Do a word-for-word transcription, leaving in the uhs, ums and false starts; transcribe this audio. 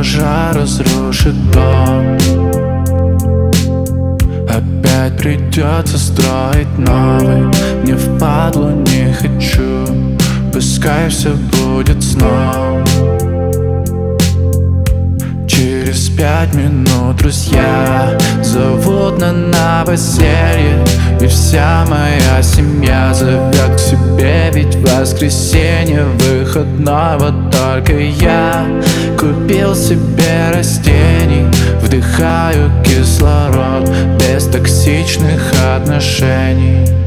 пожар разрушит дом. Опять придется строить новый. Не впадлу не хочу, пускай все будет сном. Через пять минут друзья зовут на новоселье, и вся моя семья зовет к себе. Ведь воскресенье выходной, вот только я купил себе растений. Вдыхаю кислород без токсичных отношений.